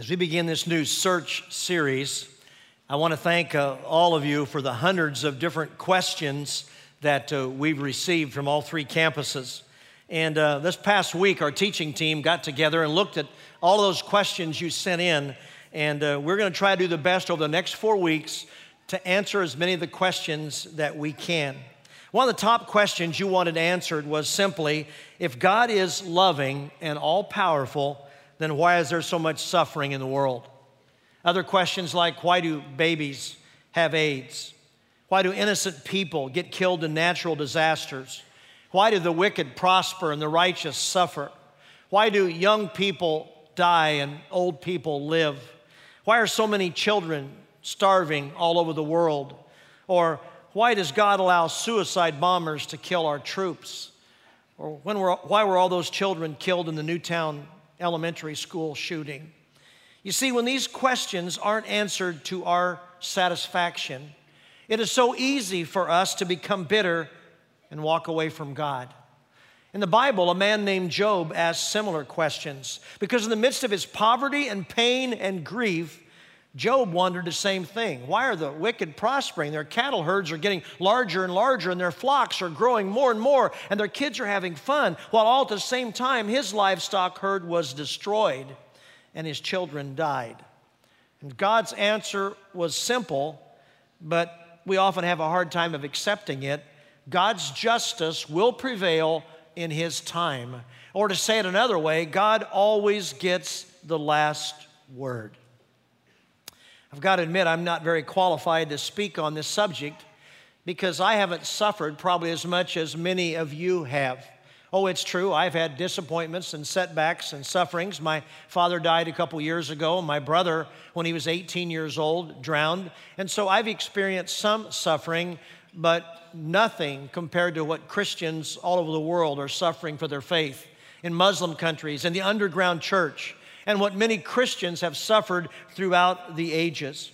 As we begin this new search series, I want to thank all of you for the hundreds of different questions that we've received from all three campuses. And this past week, our teaching team got together and looked at all those questions you sent in, and we're going to try to do the best over the next 4 weeks to answer as many of the questions that we can. One of the top questions you wanted answered was simply, if God is loving and all-powerful, then why is there so much suffering in the world? Other questions like, why do babies have AIDS? Why do innocent people get killed in natural disasters? Why do the wicked prosper and the righteous suffer? Why do young people die and old people live? Why are so many children starving all over the world? Or why does God allow suicide bombers to kill our troops? Or why were all those children killed in the Newtown elementary school shooting? You see, when these questions aren't answered to our satisfaction, it is so easy for us to become bitter and walk away from God. In the Bible, a man named Job asked similar questions because in the midst of his poverty and pain and grief, Job wondered the same thing. Why are the wicked prospering? Their cattle herds are getting larger and larger, and their flocks are growing more and more, and their kids are having fun, while all at the same time his livestock herd was destroyed and his children died. And God's answer was simple, but we often have a hard time of accepting it. God's justice will prevail in His time. Or to say it another way, God always gets the last word. I've got to admit, I'm not very qualified to speak on this subject because I haven't suffered probably as much as many of you have. Oh, it's true, I've had disappointments and setbacks and sufferings. My father died a couple years ago. My brother, when he was 18 years old, drowned. And so I've experienced some suffering, but nothing compared to what Christians all over the world are suffering for their faith in Muslim countries, in the underground church, and what many Christians have suffered throughout the ages.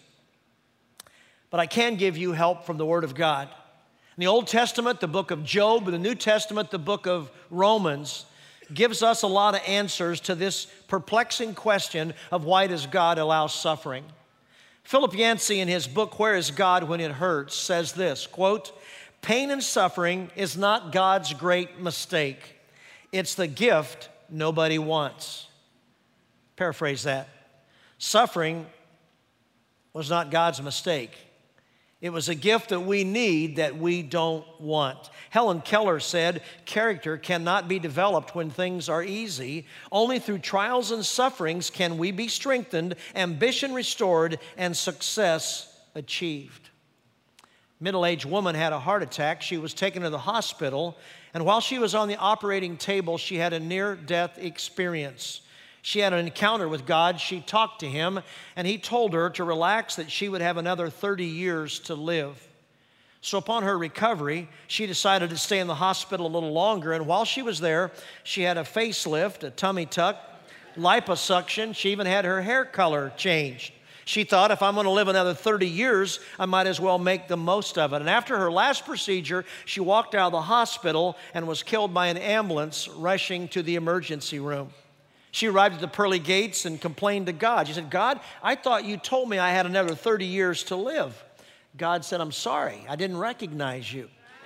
But I can give you help from the Word of God. In the Old Testament, the book of Job, and the New Testament, the book of Romans, gives us a lot of answers to this perplexing question of why does God allow suffering. Philip Yancey, in his book, Where is God When It Hurts, says this, quote, "Pain and suffering is not God's great mistake. It's the gift nobody wants." Paraphrase that. Suffering was not God's mistake. It was a gift that we need that we don't want. Helen Keller said, "Character cannot be developed when things are easy. Only through trials and sufferings can we be strengthened, ambition restored, and success achieved." A middle-aged woman had a heart attack. She was taken to the hospital, and while she was on the operating table, she had a near-death experience. She had an encounter with God. She talked to Him, and He told her to relax, that she would have another 30 years to live. So upon her recovery, she decided to stay in the hospital a little longer, and while she was there, she had a facelift, a tummy tuck, liposuction. She even had her hair color changed. She thought, if I'm going to live another 30 years, I might as well make the most of it. And after her last procedure, she walked out of the hospital and was killed by an ambulance rushing to the emergency room. She arrived at the pearly gates and complained to God. She said, "God, I thought you told me I had another 30 years to live." God said, "I'm sorry, I didn't recognize you."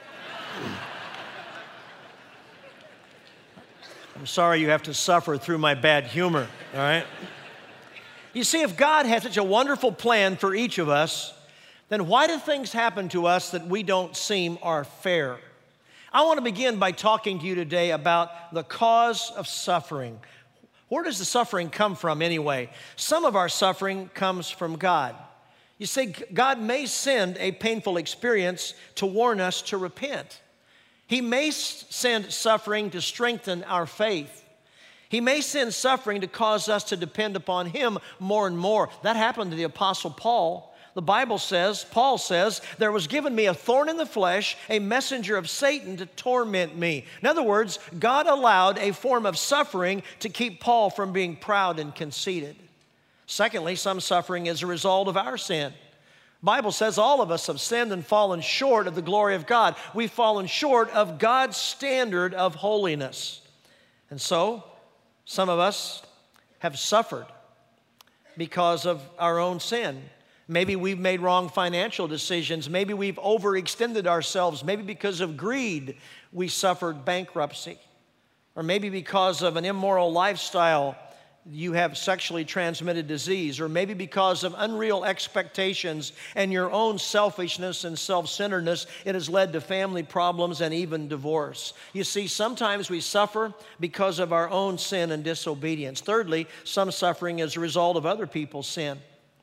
I'm sorry you have to suffer through my bad humor, all right? You see, if God had such a wonderful plan for each of us, then why do things happen to us that we don't seem are fair? I want to begin by talking to you today about the cause of suffering. Where does the suffering come from anyway? Some of our suffering comes from God. You see, God may send a painful experience to warn us to repent. He may send suffering to strengthen our faith. He may send suffering to cause us to depend upon Him more and more. That happened to the Apostle Paul. The Bible says, Paul says, "There was given me a thorn in the flesh, a messenger of Satan to torment me." In other words, God allowed a form of suffering to keep Paul from being proud and conceited. Secondly, some suffering is a result of our sin. The Bible says all of us have sinned and fallen short of the glory of God. We've fallen short of God's standard of holiness. And so, some of us have suffered. because of our own sin. Maybe we've made wrong financial decisions. Maybe we've overextended ourselves. Maybe because of greed, we suffered bankruptcy. Or maybe because of an immoral lifestyle, you have sexually transmitted disease. Or maybe because of unreal expectations and your own selfishness and self-centeredness, it has led to family problems and even divorce. You see, sometimes we suffer because of our own sin and disobedience. Thirdly, some suffering is a result of other people's sin.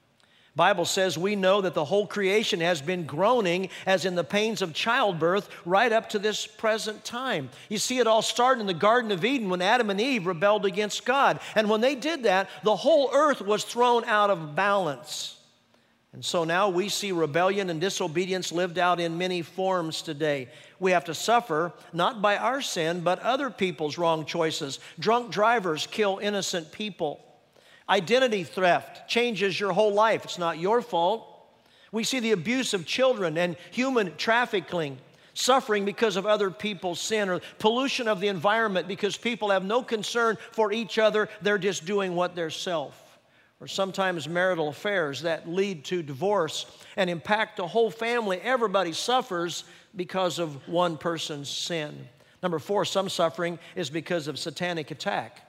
Bible says we know that the whole creation has been groaning as in the pains of childbirth right up to this present time. You see, it all started in the Garden of Eden when Adam and Eve rebelled against God. And when they did that, the whole earth was thrown out of balance. And so now we see rebellion and disobedience lived out in many forms today. We have to suffer not by our sin, but other people's wrong choices. Drunk drivers kill innocent people. Identity theft changes your whole life. It's not your fault. We see the abuse of children and human trafficking, suffering because of other people's sin, or pollution of the environment because people have no concern for each other. They're just doing what they're self. Or sometimes marital affairs that lead to divorce and impact the whole family. Everybody suffers because of one person's sin. Number 4, some suffering is because of satanic attack.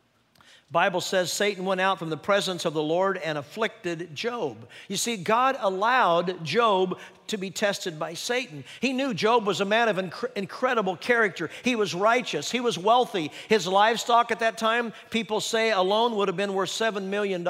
Bible says Satan went out from the presence of the Lord and afflicted Job. You see, God allowed Job to be tested by Satan. He knew Job was a man of incredible character. He was righteous. He was wealthy. His livestock at that time, people say alone would have been worth $7 million.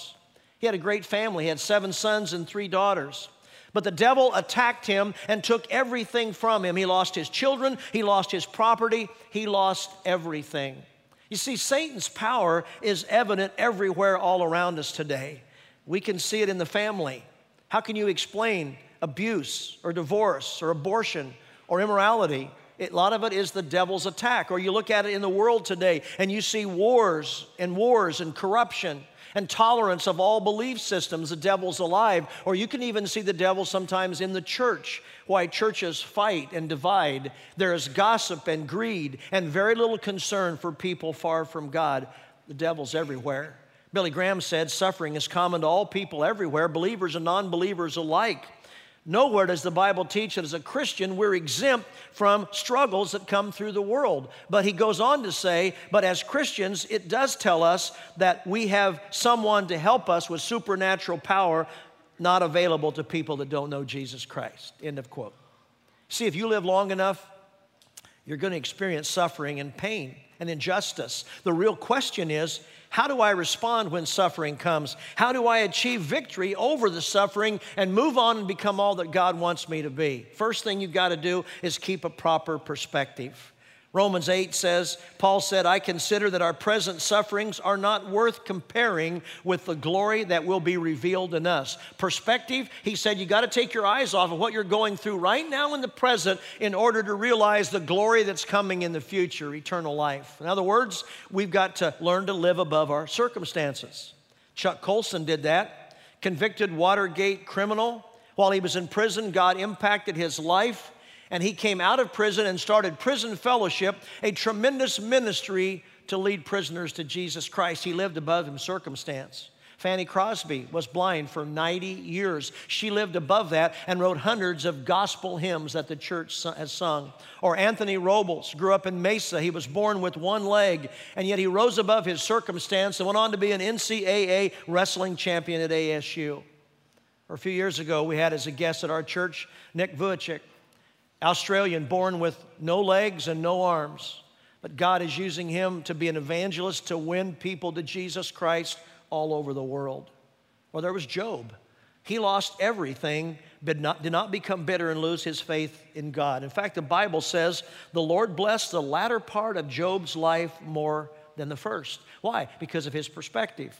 He had a great family. He had 7 sons and 3 daughters. But the devil attacked him and took everything from him. He lost his children. He lost his property. He lost everything. You see, Satan's power is evident everywhere all around us today. We can see it in the family. How can you explain abuse or divorce or abortion or immorality? A lot of it is the devil's attack. Or you look at it in the world today and you see wars and corruption and tolerance of all belief systems. The devil's alive. Or you can even see the devil sometimes in the church. Why churches fight and divide. There is gossip and greed and very little concern for people far from God. The devil's everywhere. Billy Graham said suffering is common to all people everywhere, believers and non-believers alike. Nowhere does the Bible teach that as a Christian we're exempt from struggles that come through the world. But he goes on to say, but as Christians, it does tell us that we have someone to help us with supernatural power not available to people that don't know Jesus Christ. End of quote. See, if you live long enough, you're going to experience suffering and pain and injustice. The real question is, how do I respond when suffering comes? How do I achieve victory over the suffering and move on and become all that God wants me to be? First thing you've got to do is keep a proper perspective. Romans 8 says, Paul said, I consider that our present sufferings are not worth comparing with the glory that will be revealed in us. Perspective, he said, you got to take your eyes off of what you're going through right now in the present in order to realize the glory that's coming in the future, eternal life. In other words, we've got to learn to live above our circumstances. Chuck Colson did that. Convicted Watergate criminal. While he was in prison, God impacted his life. And he came out of prison and started Prison Fellowship, a tremendous ministry to lead prisoners to Jesus Christ. He lived above his circumstance. Fanny Crosby was blind for 90 years. She lived above that and wrote hundreds of gospel hymns that the church has sung. Or Anthony Robles grew up in Mesa. He was born with one leg, and yet he rose above his circumstance and went on to be an NCAA wrestling champion at ASU. Or a few years ago, we had as a guest at our church, Nick Vujicic, Australian, born with no legs and no arms. But God is using him to be an evangelist to win people to Jesus Christ all over the world. Well, there was Job. He lost everything, but did not become bitter and lose his faith in God. In fact, the Bible says the Lord blessed the latter part of Job's life more than the first. Why? Because of his perspective.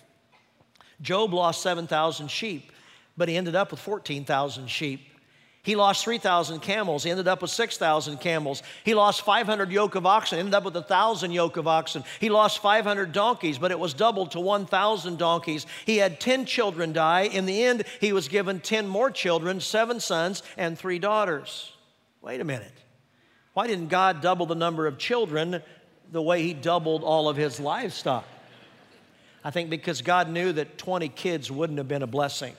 Job lost 7,000 sheep, but he ended up with 14,000 sheep. He lost 3,000 camels. He ended up with 6,000 camels. He lost 500 yoke of oxen. Ended up with 1,000 yoke of oxen. He lost 500 donkeys, but it was doubled to 1,000 donkeys. He had 10 children die. In the end, he was given 10 more children, 7 sons and 3 daughters. Wait a minute. Why didn't God double the number of children the way he doubled all of his livestock? I think because God knew that 20 kids wouldn't have been a blessing.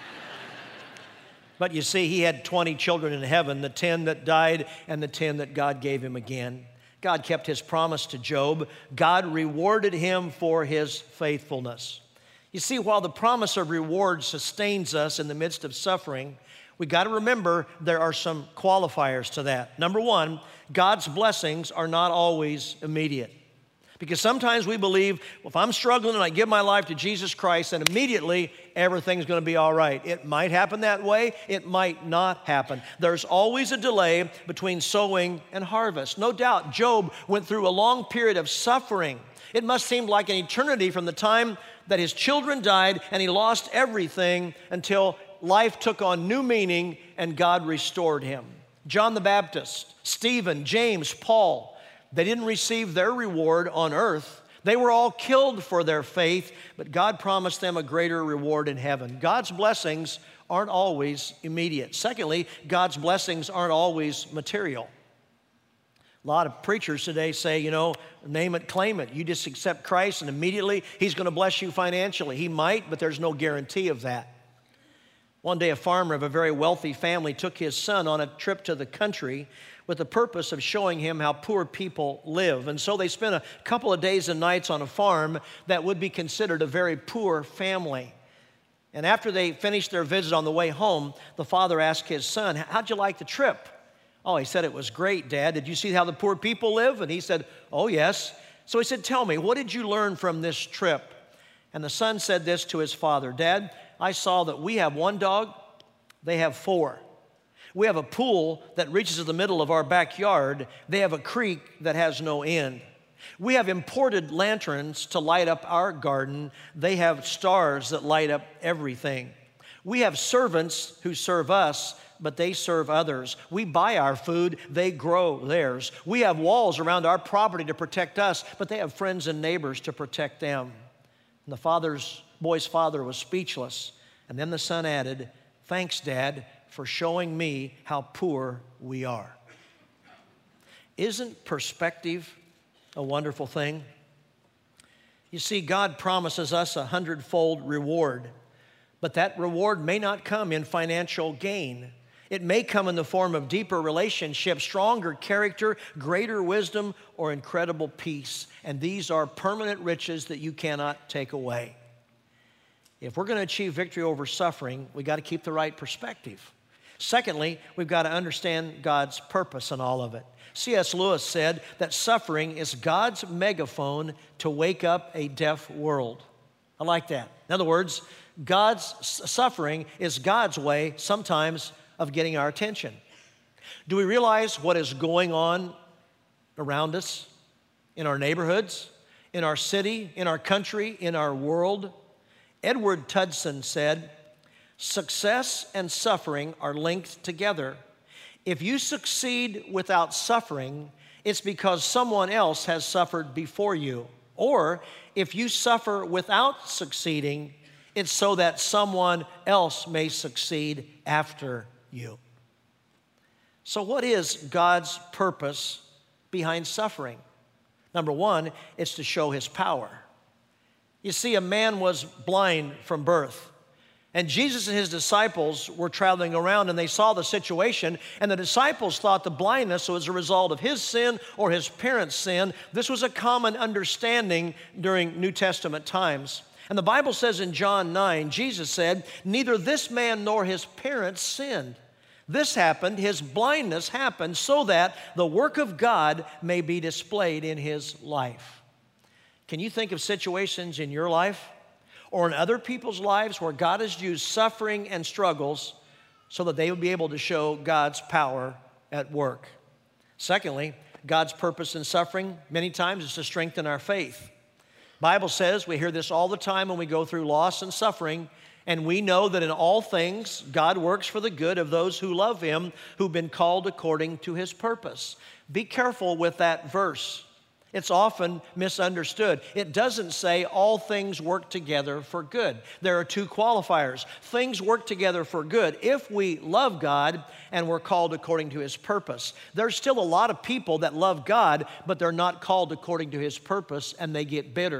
But you see, he had 20 children in heaven, the 10 that died and the 10 that God gave him again. God kept his promise to Job. God rewarded him for his faithfulness. You see, while the promise of reward sustains us in the midst of suffering, we got to remember there are some qualifiers to that. Number one, God's blessings are not always immediate. Because sometimes we believe, well, if I'm struggling and I give my life to Jesus Christ, then immediately everything's going to be all right. It might happen that way. It might not happen. There's always a delay between sowing and harvest. No doubt, Job went through a long period of suffering. It must seem like an eternity from the time that his children died and he lost everything until life took on new meaning and God restored him. John the Baptist, Stephen, James, Paul, they didn't receive their reward on earth. They were all killed for their faith, but God promised them a greater reward in heaven. God's blessings aren't always immediate. Secondly, God's blessings aren't always material. A lot of preachers today say, you know, name it, claim it. You just accept Christ and immediately he's going to bless you financially. He might, but there's no guarantee of that. One day, a farmer of a very wealthy family took his son on a trip to the country with the purpose of showing him how poor people live. And so they spent a couple of days and nights on a farm that would be considered a very poor family. And after they finished their visit on the way home, the father asked his son, how'd you like the trip? Oh, he said, it was great, Dad. Did you see how the poor people live? And he said, oh, yes. So he said, tell me, what did you learn from this trip? And the son said this to his father, Dad, I saw that we have one dog, they have four. We have a pool that reaches to the middle of our backyard. They have a creek that has no end. We have imported lanterns to light up our garden. They have stars that light up everything. We have servants who serve us, but they serve others. We buy our food, they grow theirs. We have walls around our property to protect us, but they have friends and neighbors to protect them. And the boy's father was speechless. And then the son added, thanks, Dad, for showing me how poor we are. Isn't perspective a wonderful thing? You see, God promises us 100-fold reward, but that reward may not come in financial gain. It may come in the form of deeper relationships, stronger character, greater wisdom, or incredible peace. And these are permanent riches that you cannot take away. If we're going to achieve victory over suffering, we got to keep the right perspective. Secondly, we've got to understand God's purpose in all of it. C.S. Lewis said that suffering is God's megaphone to wake up a deaf world. I like that. In other words, God's suffering is God's way sometimes of getting our attention. Do we realize what is going on around us, in our neighborhoods, in our city, in our country, in our world? Edward Tudson said, success and suffering are linked together. If you succeed without suffering, it's because someone else has suffered before you. Or if you suffer without succeeding, it's so that someone else may succeed after you. So what is God's purpose behind suffering? Number one, it's to show his power. You see, a man was blind from birth. And Jesus and his disciples were traveling around and they saw the situation, and the disciples thought the blindness was a result of his sin or his parents' sin. This was a common understanding during New Testament times. And the Bible says in John 9, Jesus said, neither this man nor his parents sinned. This happened, his blindness happened, so that the work of God may be displayed in his life. Can you think of situations in your life or in other people's lives where God has used suffering and struggles so that they would be able to show God's power at work? Secondly, God's purpose in suffering many times is to strengthen our faith. The Bible says, we hear this all the time when we go through loss and suffering, and we know that in all things God works for the good of those who love him, who've been called according to his purpose. Be careful with that verse. It's often misunderstood. It doesn't say all things work together for good. There are two qualifiers. Things work together for good if we love God and we're called according to his purpose. There's still a lot of people that love God, but they're not called according to his purpose, and they get bitter.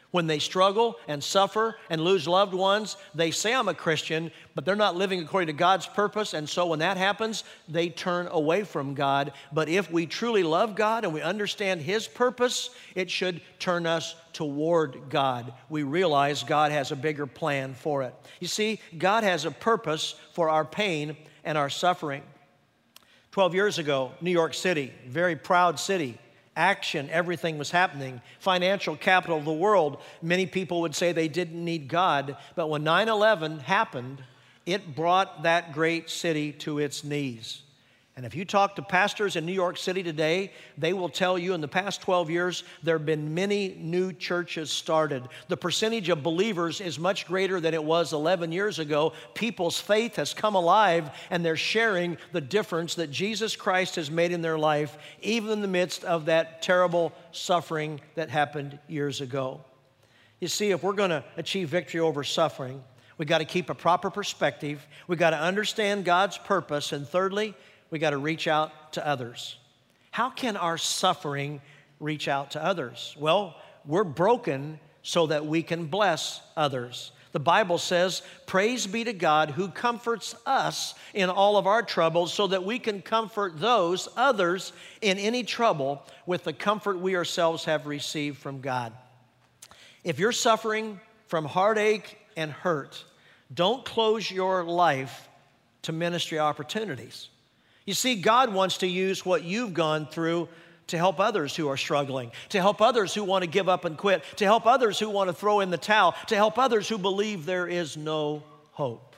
When they struggle and suffer and lose loved ones, they say, I'm a Christian, but they're not living according to God's purpose. And so when that happens, they turn away from God. But if we truly love God and we understand His purpose, it should turn us toward God. We realize God has a bigger plan for it. You see, God has a purpose for our pain and our suffering. 12 years ago, New York City, very proud city. Action, everything was happening. Financial capital of the world. Many people would say they didn't need God. But when 9/11 happened, it brought that great city to its knees. And if you talk to pastors in New York City today, they will tell you in the past 12 years, there have been many new churches started. The percentage of believers is much greater than it was 11 years ago. People's faith has come alive, and they're sharing the difference that Jesus Christ has made in their life, even in the midst of that terrible suffering that happened years ago. You see, if we're going to achieve victory over suffering, we've got to keep a proper perspective. We've got to understand God's purpose. And thirdly, we got to reach out to others. How can our suffering reach out to others? Well, we're broken so that we can bless others. The Bible says, praise be to God who comforts us in all of our troubles so that we can comfort those others in any trouble with the comfort we ourselves have received from God. If you're suffering from heartache and hurt, don't close your life to ministry opportunities. You see, God wants to use what you've gone through to help others who are struggling, to help others who want to give up and quit, to help others who want to throw in the towel, to help others who believe there is no hope.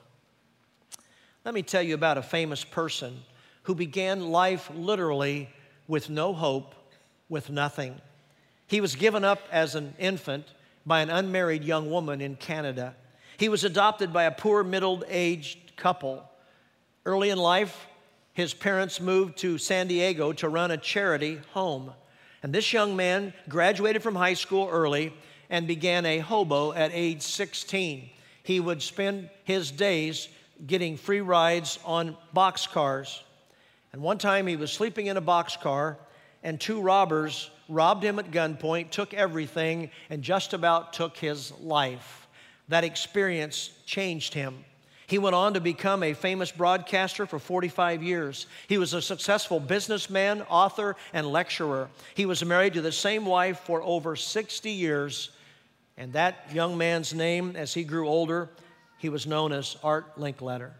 Let me tell you about a famous person who began life literally with no hope, with nothing. He was given up as an infant by an unmarried young woman in Canada. He was adopted by a poor middle-aged couple. Early in life, his parents moved to San Diego to run a charity home. And this young man graduated from high school early and began a hobo at age 16. He would spend his days getting free rides on boxcars. And one time he was sleeping in a boxcar, and two robbers robbed him at gunpoint, took everything, and just about took his life. That experience changed him. He went on to become a famous broadcaster for 45 years. He was a successful businessman, author, and lecturer. He was married to the same wife for over 60 years. And that young man's name, as he grew older, he was known as Art Linkletter.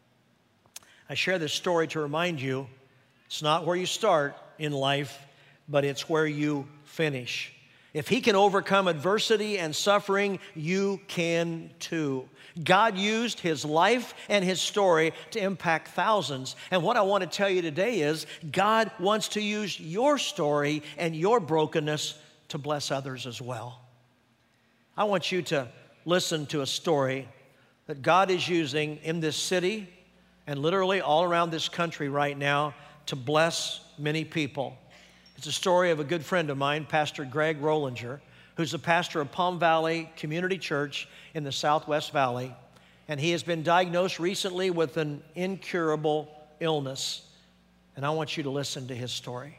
I share this story to remind you, it's not where you start in life, but it's where you finish. If he can overcome adversity and suffering, you can too. God used his life and his story to impact thousands. And what I want to tell you today is God wants to use your story and your brokenness to bless others as well. I want you to listen to a story that God is using in this city and literally all around this country right now to bless many people. It's a story of a good friend of mine, Pastor Greg Rollinger, who's the pastor of Palm Valley Community Church in the Southwest Valley. And he has been diagnosed recently with an incurable illness. And I want you to listen to his story.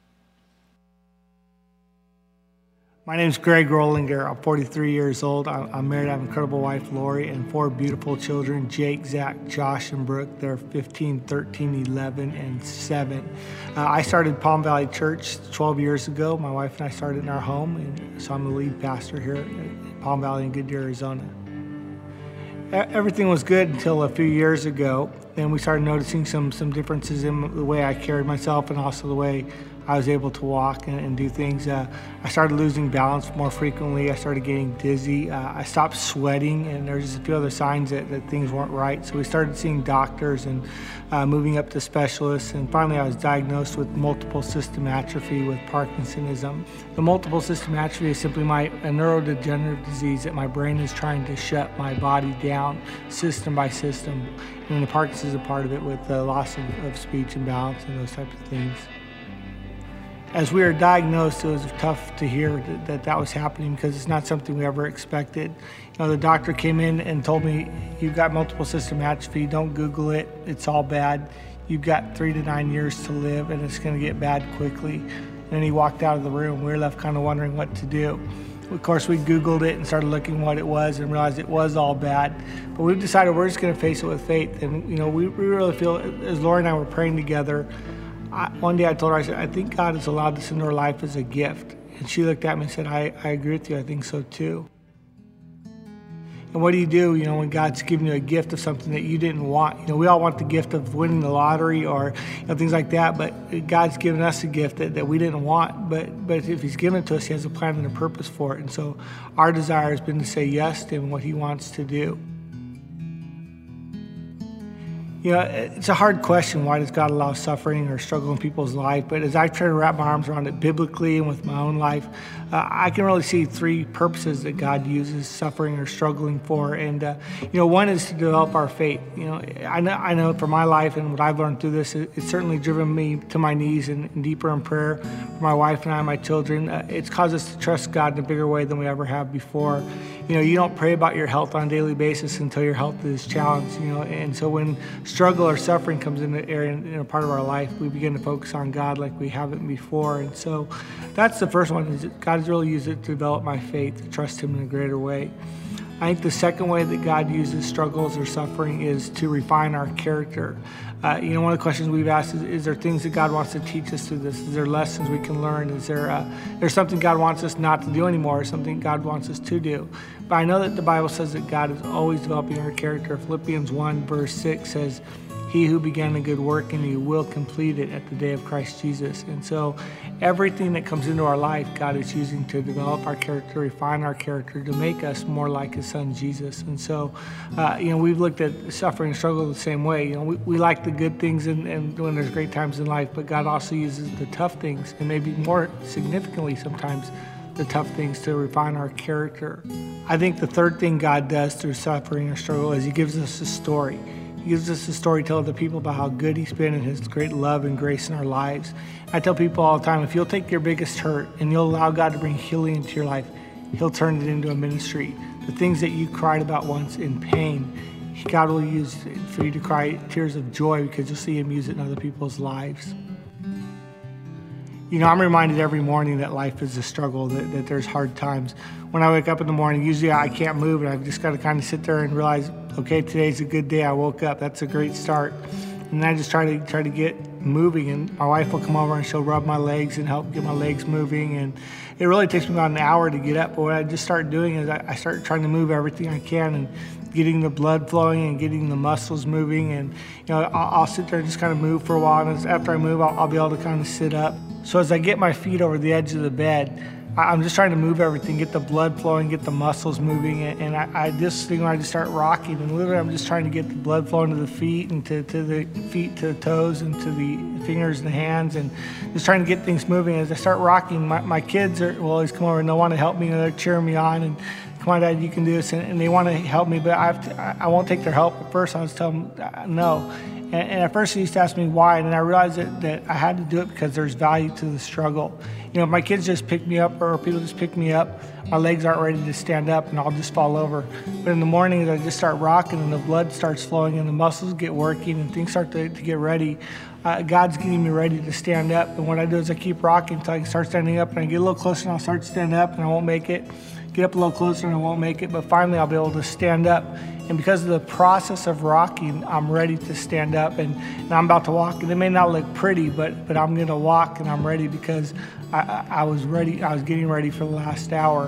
My name is Greg Rollinger. I'm 43 years old. I'm married. I have an incredible wife, Lori, and 4 beautiful children, Jake, Zach, Josh, and Brooke. They're 15, 13, 11, and 7. I started Palm Valley Church 12 years ago. My wife and I started in our home, and so I'm the lead pastor here at Palm Valley in Goodyear, Arizona. Everything was good until a few years ago, and we started noticing some differences in the way I carried myself and also the way I was able to walk and do things. I started losing balance more frequently. I started getting dizzy. I stopped sweating, and there's just a few other signs that things weren't right. So we started seeing doctors and moving up to specialists. And finally, I was diagnosed with multiple system atrophy with Parkinsonism. The multiple system atrophy is simply a neurodegenerative disease that my brain is trying to shut my body down system by system. And the Parkinson's is a part of it with the loss of speech and balance and those types of things. As we were diagnosed, it was tough to hear that was happening because it's not something we ever expected. The doctor came in and told me, you've got multiple system atrophy, don't Google it, it's all bad. You've got 3 to 9 years to live and it's gonna get bad quickly. And then he walked out of the room. We were left kind of wondering what to do. Of course, we Googled it and started looking what it was and realized it was all bad. But we've decided we're just going to face it with faith. And, we really feel, as Lori and I were praying together, one day I told her, I said, I think God has allowed this into our life as a gift. And she looked at me and said, I agree with you. I think so too. And what do you do, when God's giving you a gift of something that you didn't want? We all want the gift of winning the lottery or things like that, but God's given us a gift that we didn't want. But if He's given it to us, He has a plan and a purpose for it. And so our desire has been to say yes to Him, what He wants to do. It's a hard question. Why does God allow suffering or struggle in people's life? But as I try to wrap my arms around it biblically and with my own life, I can really see three purposes that God uses suffering or struggling for. And, one is to develop our faith. I know for my life and what I've learned through this, it's certainly driven me to my knees and deeper in prayer for my wife and I, my children. It's caused us to trust God in a bigger way than we ever have before. You don't pray about your health on a daily basis until your health is challenged, and so when struggle or suffering comes in the area, in a part of our life, we begin to focus on God like we haven't before. And so that's the first one, is that God has really used it to develop my faith, to trust Him in a greater way. I think the second way that God uses struggles or suffering is to refine our character. One of the questions we've asked is there things that God wants to teach us through this? Is there lessons we can learn? Is there's something God wants us not to do anymore, or something God wants us to do? But I know that the Bible says that God is always developing our character. Philippians 1 verse 6 says, He who began a good work in you will complete it at the day of Christ Jesus. And so everything that comes into our life, God is using to develop our character, refine our character, to make us more like His Son, Jesus. And so, we've looked at suffering and struggle the same way. We like the good things and when there's great times in life, but God also uses the tough things, and maybe more significantly sometimes, the tough things to refine our character. I think the third thing God does through suffering or struggle is He gives us a story. He gives us a story to tell other people about how good He's been and His great love and grace in our lives. I tell people all the time, if you'll take your biggest hurt and you'll allow God to bring healing into your life, He'll turn it into a ministry. The things that you cried about once in pain, God will use for you to cry tears of joy because you'll see Him use it in other people's lives. I'm reminded every morning that life is a struggle, that there's hard times. When I wake up in the morning, usually I can't move, and I've just got to kind of sit there and realize, okay, today's a good day. I woke up. That's a great start. And I just try to get moving, and my wife will come over and she'll rub my legs and help get my legs moving. And it really takes me about an hour to get up. But what I just start doing is I start trying to move everything I can and getting the blood flowing and getting the muscles moving. And I'll sit there and just kind of move for a while. And after I move, I'll be able to kind of sit up. So as I get my feet over the edge of the bed, I'm just trying to move everything, get the blood flowing, get the muscles moving, and I just start rocking, and literally I'm just trying to get the blood flowing to the feet and to the feet, to the toes, and to the fingers and the hands, and just trying to get things moving. As I start rocking, my kids will always come over and they'll want to help me, and they're cheering me on, and come on, Dad, you can do this, and they want to help me, but I won't take their help. At first, I was telling them no. And at first, he used to ask me why, and then I realized that I had to do it because there's value to the struggle. If my kids just pick me up or people just pick me up, my legs aren't ready to stand up and I'll just fall over. But in the morning, I just start rocking and the blood starts flowing and the muscles get working and things start to get ready. God's getting me ready to stand up. And what I do is I keep rocking until I can start standing up, and I get a little closer and I'll start standing up and I won't make it. Get up a little closer and I won't make it, but finally I'll be able to stand up. And because of the process of rocking, I'm ready to stand up, and I'm about to walk. And it may not look pretty, but I'm going to walk, and I'm ready because I was ready. I was getting ready for the last hour.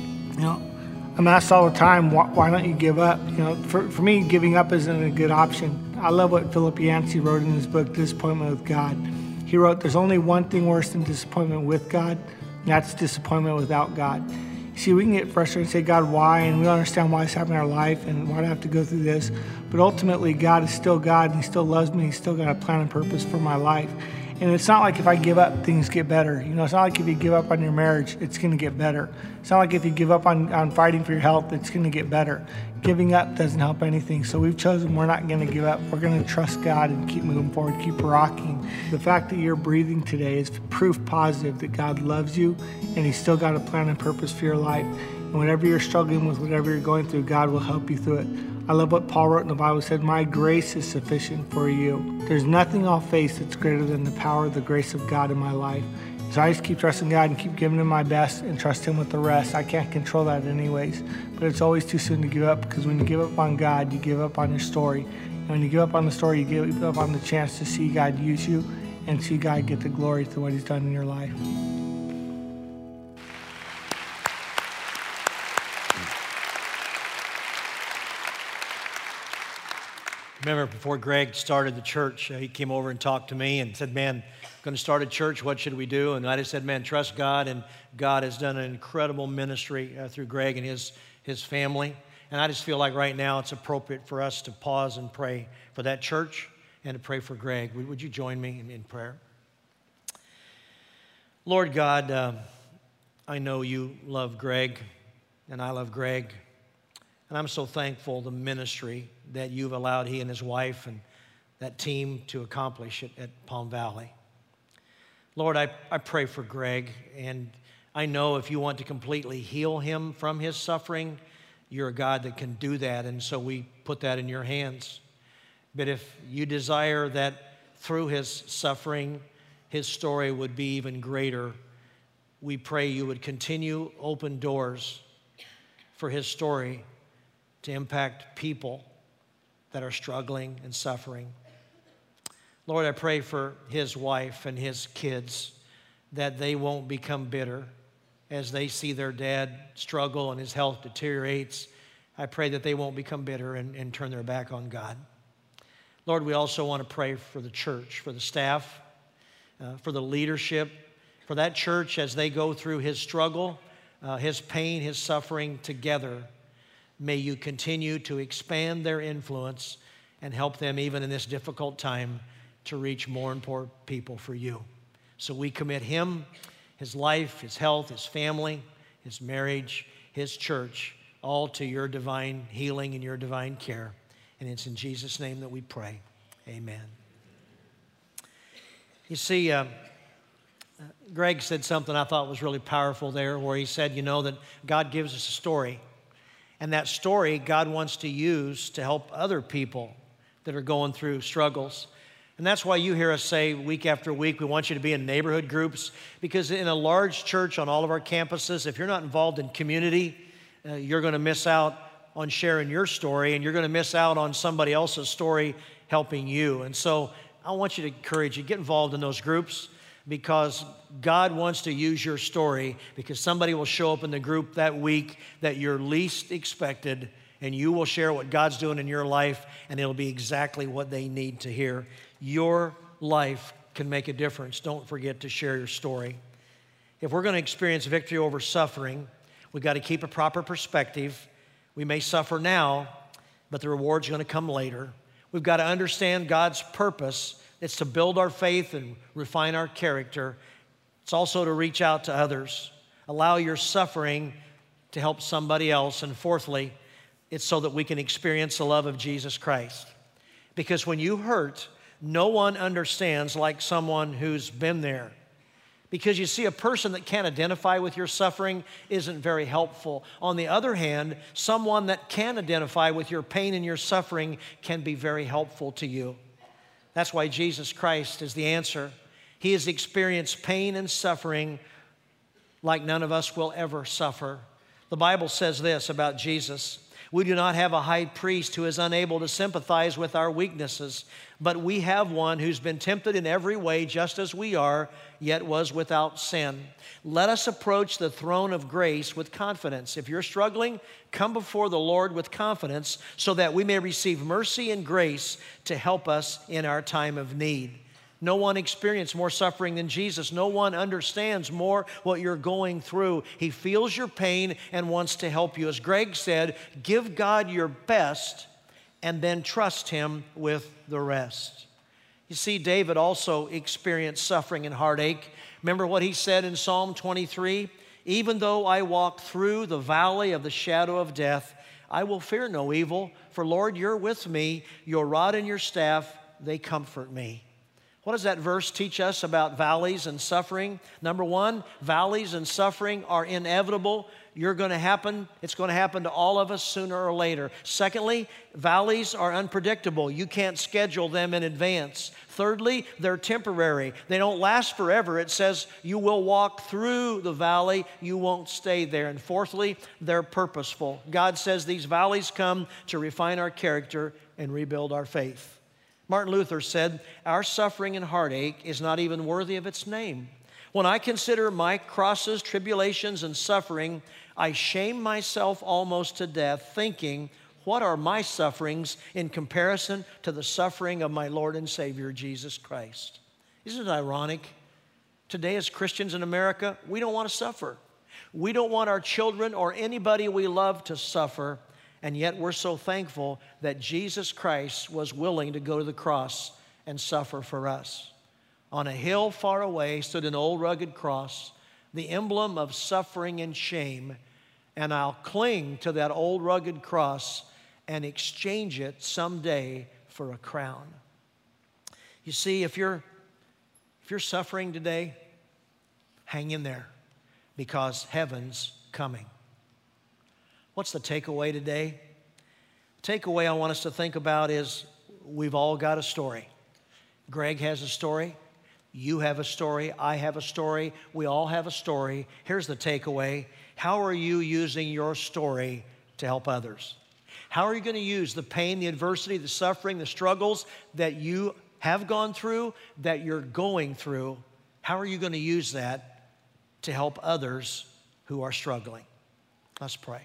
I'm asked all the time, why don't you give up? For me, giving up isn't a good option. I love what Philip Yancey wrote in his book, Disappointment with God. He wrote, there's only one thing worse than disappointment with God, and that's disappointment without God. See, we can get frustrated and say, God, why? And we don't understand why it's happening in our life and why do I have to go through this? But ultimately, God is still God, and He still loves me. He's still got a plan and purpose for my life. And it's not like if I give up, things get better. It's not like if you give up on your marriage, it's going to get better. It's not like if you give up on fighting for your health, it's going to get better. Giving up doesn't help anything. So we've chosen we're not going to give up. We're going to trust God and keep moving forward, keep rocking. The fact that you're breathing today is proof positive that God loves you and He's still got a plan and purpose for your life. And whatever you're struggling with, whatever you're going through, God will help you through it. I love what Paul wrote in the Bible. He said, my grace is sufficient for you. There's nothing I'll face that's greater than the power of the grace of God in my life. So I just keep trusting God and keep giving Him my best and trust Him with the rest. I can't control that anyways, but it's always too soon to give up, because when you give up on God, you give up on your story. And when you give up on the story, you give up on the chance to see God use you and see God get the glory through what He's done in your life. Remember, before Greg started the church, he came over and talked to me and said, man, I'm going to start a church. What should we do? And I just said, man, trust God. And God has done an incredible ministry through Greg and his family. And I just feel like right now it's appropriate for us to pause and pray for that church and to pray for Greg. Would you join me in prayer? Lord God, I know you love Greg, and I love Greg. And I'm so thankful the ministry that you've allowed he and his wife and that team to accomplish at Palm Valley. Lord, I pray for Greg, and I know if you want to completely heal him from his suffering, you're a God that can do that, and so we put that in your hands. But if you desire that through his suffering, his story would be even greater, we pray you would continue open doors for his story to impact people that are struggling and suffering. Lord, I pray for his wife and his kids that they won't become bitter as they see their dad struggle and his health deteriorates. I pray that they won't become bitter and turn their back on God. Lord, we also want to pray for the church, for the staff, for the leadership, for that church as they go through his struggle, his pain, his suffering together. May you continue to expand their influence and help them even in this difficult time to reach more and more people for you. So we commit him, his life, his health, his family, his marriage, his church, all to your divine healing and your divine care. And it's in Jesus' name that we pray. Amen. You see, Greg said something I thought was really powerful there, where he said, you know, that God gives us a story. And that story God wants to use to help other people that are going through struggles. And that's why you hear us say week after week, we want you to be in neighborhood groups, because in a large church on all of our campuses, if you're not involved in community, you're going to miss out on sharing your story, and you're going to miss out on somebody else's story helping you. And so I want you to encourage you, get involved in those groups, because God wants to use your story, because somebody will show up in the group that week that you're least expected, and you will share what God's doing in your life, and it'll be exactly what they need to hear. Your life can make a difference. Don't forget to share your story. If we're going to experience victory over suffering, we've got to keep a proper perspective. We may suffer now, but the reward's going to come later. We've got to understand God's purpose. It's to build our faith and refine our character. It's also to reach out to others. Allow your suffering to help somebody else. And fourthly, it's so that we can experience the love of Jesus Christ. Because when you hurt, no one understands like someone who's been there. Because you see, a person that can't identify with your suffering isn't very helpful. On the other hand, someone that can identify with your pain and your suffering can be very helpful to you. That's why Jesus Christ is the answer. He has experienced pain and suffering like none of us will ever suffer. The Bible says this about Jesus: we do not have a high priest who is unable to sympathize with our weaknesses, but we have one who's been tempted in every way just as we are, yet was without sin. Let us approach the throne of grace with confidence. If you're struggling, come before the Lord with confidence so that we may receive mercy and grace to help us in our time of need. No one experienced more suffering than Jesus. No one understands more what you're going through. He feels your pain and wants to help you. As Greg said, give God your best and then trust Him with the rest. You see, David also experienced suffering and heartache. Remember what he said in Psalm 23? Even though I walk through the valley of the shadow of death, I will fear no evil, for Lord, you're with me. Your rod and your staff, they comfort me. What does that verse teach us about valleys and suffering? Number one, valleys and suffering are inevitable. It's going to happen to all of us sooner or later. Secondly, valleys are unpredictable. You can't schedule them in advance. Thirdly, they're temporary. They don't last forever. It says you will walk through the valley, you won't stay there. And fourthly, they're purposeful. God says these valleys come to refine our character and rebuild our faith. Martin Luther said, "Our suffering and heartache is not even worthy of its name. When I consider my crosses, tribulations, and suffering, I shame myself almost to death, thinking, what are my sufferings in comparison to the suffering of my Lord and Savior, Jesus Christ?" Isn't it ironic? Today, as Christians in America, we don't want to suffer. We don't want our children or anybody we love to suffer. And yet we're so thankful that Jesus Christ was willing to go to the cross and suffer for us. On a hill far away stood an old rugged cross, the emblem of suffering and shame. And I'll cling to that old rugged cross and exchange it someday for a crown. You see, if you're suffering today, hang in there, because heaven's coming. What's the takeaway today? The takeaway I want us to think about is we've all got a story. Greg has a story. You have a story. I have a story. We all have a story. Here's the takeaway. How are you using your story to help others? How are you going to use the pain, the adversity, the suffering, the struggles that you have gone through, that you're going through? How are you going to use that to help others who are struggling? Let's pray.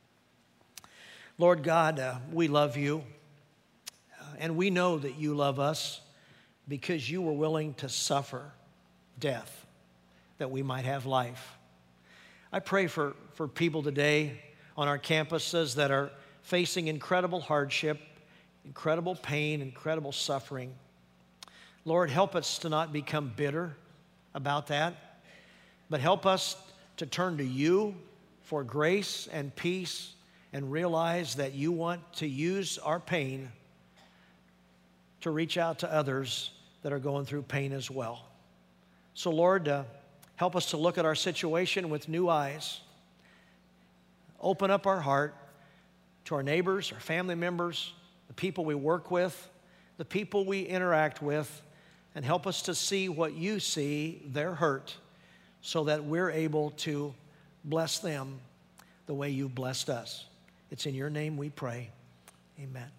Lord God, we love you, and we know that you love us because you were willing to suffer death that we might have life. I pray for people today on our campuses that are facing incredible hardship, incredible pain, incredible suffering. Lord, help us to not become bitter about that, but help us to turn to you for grace and peace, and realize that you want to use our pain to reach out to others that are going through pain as well. So Lord, help us to look at our situation with new eyes. Open up our heart to our neighbors, our family members, the people we work with, the people we interact with, and help us to see what you see, their hurt, so that we're able to bless them the way you've blessed us. It's in your name we pray. Amen.